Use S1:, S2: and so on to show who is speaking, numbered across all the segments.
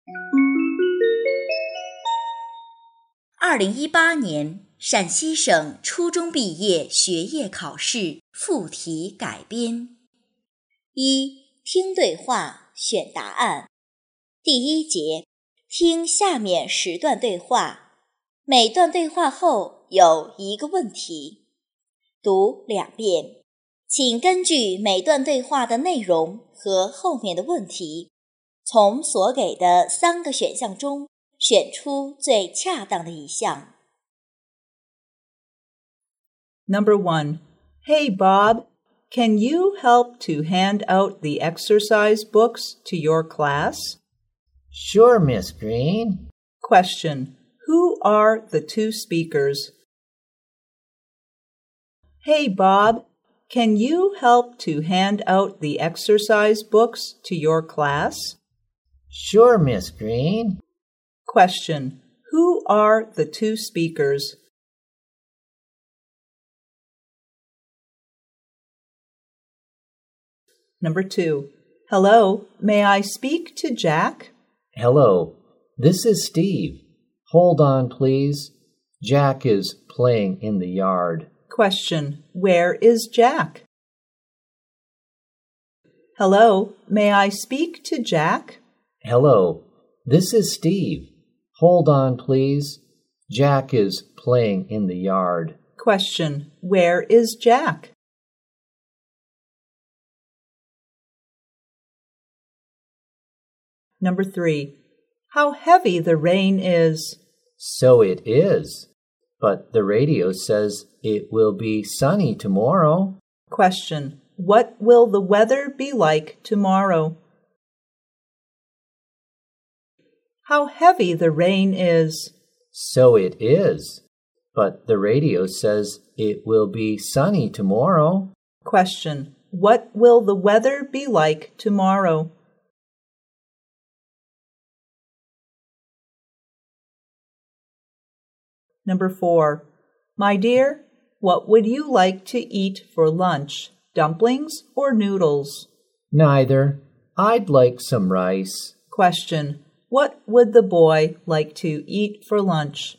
S1: 2018年陕西省初中毕业学业考试附题改编。一、听对话，选答案。第一节，听下面10段对话，每段对话后有一个问题，读2遍，请根据每段对话的内容和后面的问题，从所给的3个选项中选出最恰当的一项。
S2: Number 1. Hey, Bob, can you help to hand out the exercise books to your class?
S3: Sure, Miss Green.
S2: Question. Who are the 2 speakers? Hey, Bob, can you help to hand out the exercise books to your class?
S3: Sure, Miss Green.
S2: Question. Who are the 2 speakers? Number 2. Hello, may I speak to Jack?
S3: Hello, this is Steve. Hold on, please. Jack is playing in the yard.
S2: Question. Where is Jack? Hello, may I speak to Jack?
S3: Hello, this is Steve. Hold on, please. Jack is playing in the yard.
S2: Question. Where is Jack? Number 3. How heavy the rain is.
S3: So it is. But the radio says it will be sunny tomorrow.
S2: Question. What will the weather be like tomorrow? How heavy the rain is.
S3: So it is. But the radio says it will be sunny tomorrow.
S2: Question. What will the weather be like tomorrow? Number 4. My dear, what would you like to eat for lunch? Dumplings or noodles?
S3: Neither. I'd like some rice.
S2: Question. What would the boy like to eat for lunch?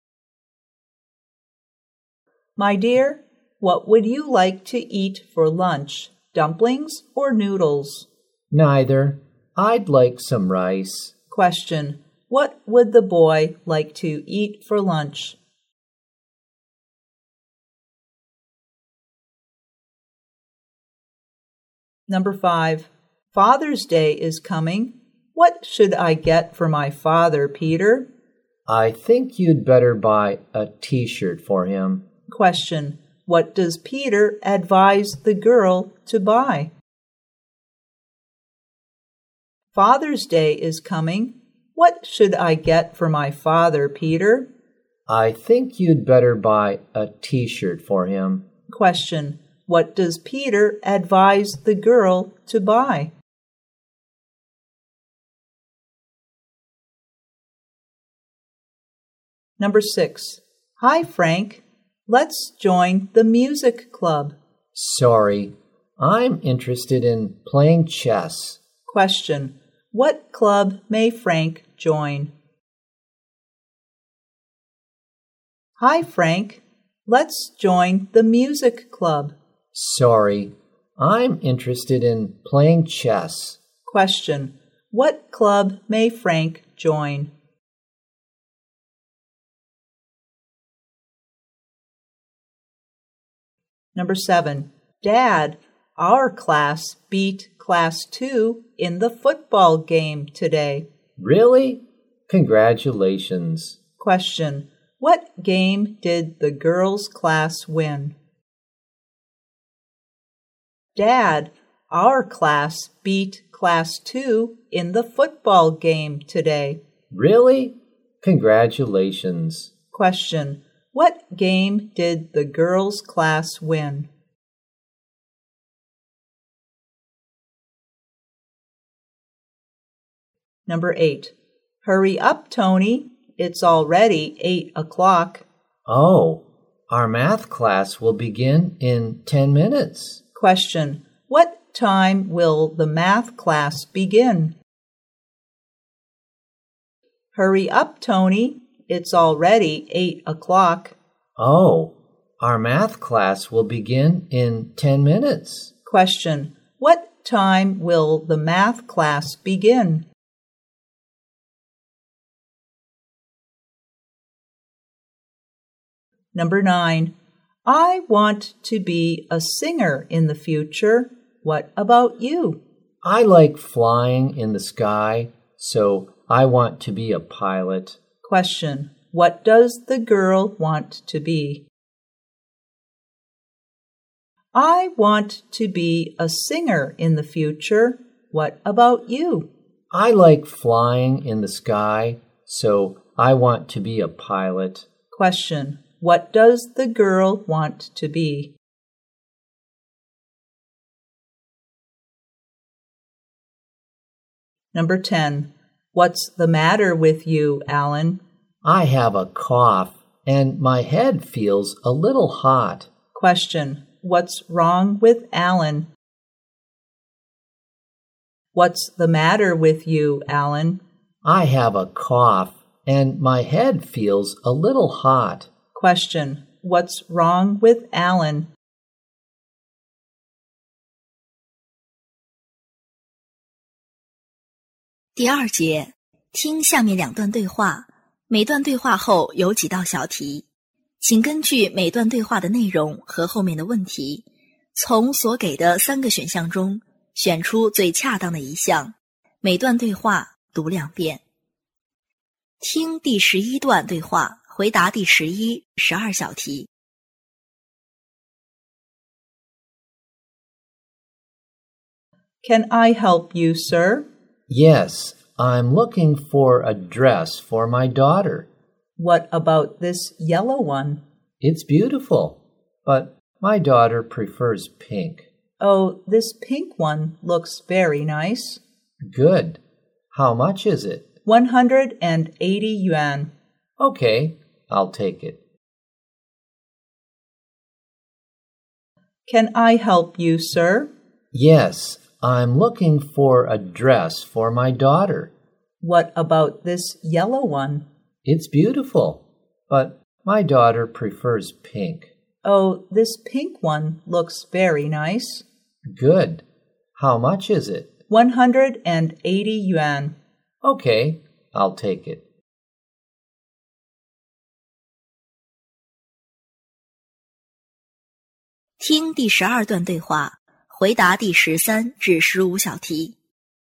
S2: My dear, what would you like to eat for lunch? Dumplings or noodles?
S3: Neither. I'd like some rice.
S2: Question. What would the boy like to eat for lunch? Number 5. Father's Day is coming. What should I get for my father, Peter?
S3: I think you'd better buy a t-shirt for him.
S2: Question. What does Peter advise the girl to buy? Father's Day is coming. What should I get for my father, Peter?
S3: I think you'd better buy a t-shirt for him.
S2: Question. What does Peter advise the girl to buy? Number 6. Hi, Frank. Let's join the music club.
S3: Sorry, I'm interested in playing chess.
S2: Question. What club may Frank join? Hi, Frank. Let's join the music club.
S3: Sorry, I'm interested in playing chess.
S2: Question. What club may Frank join? Number 7. Dad, our class beat Class 2 in the football game today.
S3: Really? Congratulations.
S2: Question. What game did the girls' class win? Dad, our class beat Class 2 in the football game today.
S3: Really? Congratulations.
S2: Question. What game did the girls' class win? Number 8. Hurry up, Tony. It's already 8 o'clock.
S3: Oh, our math class will begin in 10 minutes.
S2: Question. What time will the math class begin? Hurry up, Tony. It's already 8 o'clock.
S3: Oh, our math class will begin in 10 minutes.
S2: Question. What time will the math class begin? Number 9. I want to be a singer in the future. What about you?
S3: I like flying in the sky, so I want to be a pilot.
S2: Question. What does the girl want to be? I want to be a singer in the future. What about you?
S3: I like flying in the sky, so I want to be a pilot.
S2: Question. What does the girl want to be? Number 10. What's the matter with you, Alan?
S3: I have a cough, and my head feels a little hot.
S2: Question. What's wrong with Alan? What's the matter with you, Alan?
S3: I have a cough, and my head feels a little hot.
S2: Question. What's wrong with Alan?
S1: 第二节，听下面两段对话，每段对话后有几道小题，请根据每段对话的内容和后面的问题，从所给的3个选项中选出最恰当的一项，每段对话读2遍。听第11段对话，回答第11、12小题。
S2: Can I help you, sir?
S3: Yes, I'm looking for a dress for my daughter.
S2: What about this yellow one?
S3: It's beautiful, but my daughter prefers pink.
S2: Oh, this pink one looks very nice.
S3: Good. How much is it?
S2: 180 yuan.
S3: Okay, I'll take it.
S2: Can I help you, sir?
S3: Yes, I'm looking for a dress for my daughter.
S2: What about this yellow one?
S3: It's beautiful, but my daughter prefers pink.
S2: Oh, this pink one looks very nice.
S3: Good. How much is it?
S2: 180 yuan.
S3: Okay, I'll take it.
S1: 听第12段对话，回答第13至15小题。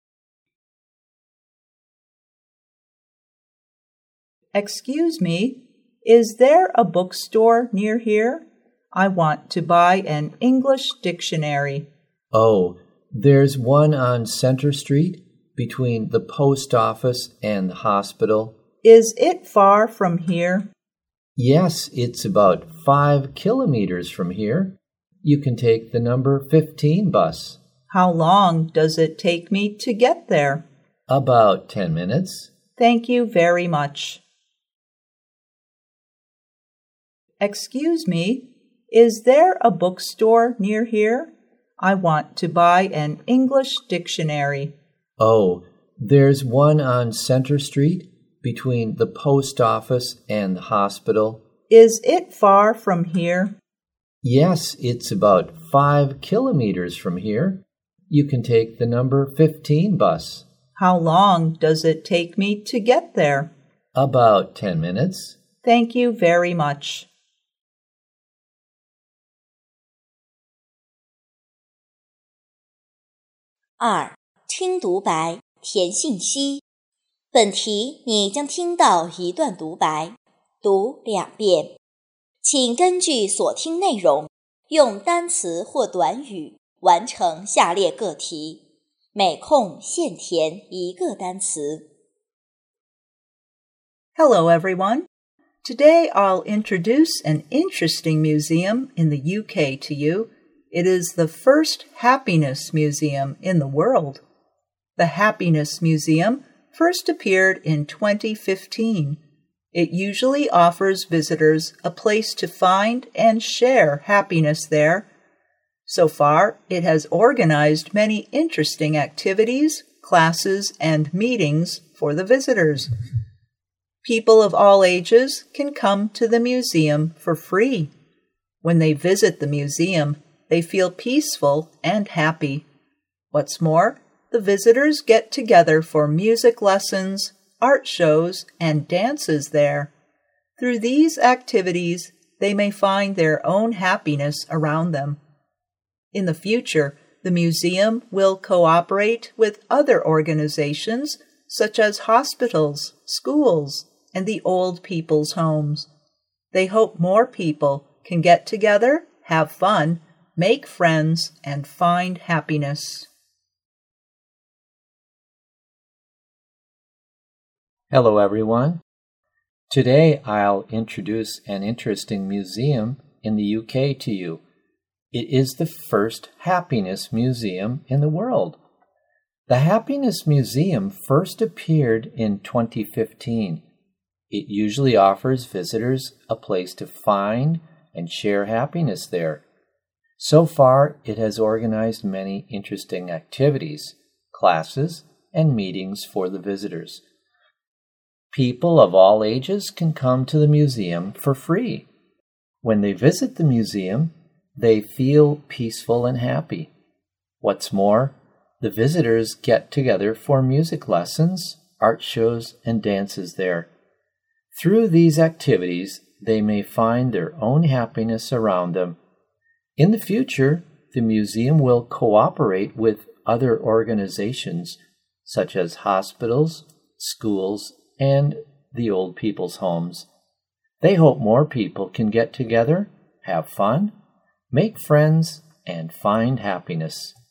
S2: Excuse me, is there a bookstore near here? I want to buy an English dictionary.
S3: Oh, there's one on Center Street between the post office and the hospital.
S2: Is it far from here?
S3: Yes, it's about 5 kilometers from here. You can take the number 15 bus.
S2: How long does it take me to get there?
S3: About 10 minutes.
S2: Thank you very much. Excuse me, is there a bookstore near here? I want to buy an English dictionary.
S3: Oh, there's one on Center Street between the post office and the hospital.
S2: Is it far from here?
S3: Yes, it's about 5 kilometers from here. You can take the number 15 bus.
S2: How long does it take me to get there?
S3: About 10 minutes.
S2: Thank you very much.
S1: 2. 听读白，填信息。本题你将听到一段独白，读2遍。请根据所听内容，用单词或短语完成下列个题，每空限填1个单词。
S2: Hello, everyone. Today I'll introduce an interesting museum in the UK to you. It is the first happiness museum in the world. The Happiness Museum first appeared in 2015. It usually offers visitors a place to find and share happiness there. So far, it has organized many interesting activities, classes, and meetings for the visitors. People of all ages can come to the museum for free. When they visit the museum, they feel peaceful and happy. What's more, the visitors get together for music lessons, art shows, and dances there. Through these activities, they may find their own happiness around them. In the future, the museum will cooperate with other organizations such as hospitals, schools, and the old people's homes. They hope more people can get together, have fun, make friends, and find happiness.
S3: Hello, everyone. Today I'll introduce an interesting museum in the UK to you. It is the first happiness museum in the world. The Happiness Museum first appeared in 2015. It usually offers visitors a place to find and share happiness there. So far, it has organized many interesting activities, classes, and meetings for the visitors. People of all ages can come to the museum for free. When they visit the museum, they feel peaceful and happy. What's more, the visitors get together for music lessons, art shows, and dances there. Through these activities, they may find their own happiness around them. In the future, the museum will cooperate with other organizations such as hospitals, schools, and the old people's homes. They hope more people can get together, have fun, make friends, and find happiness.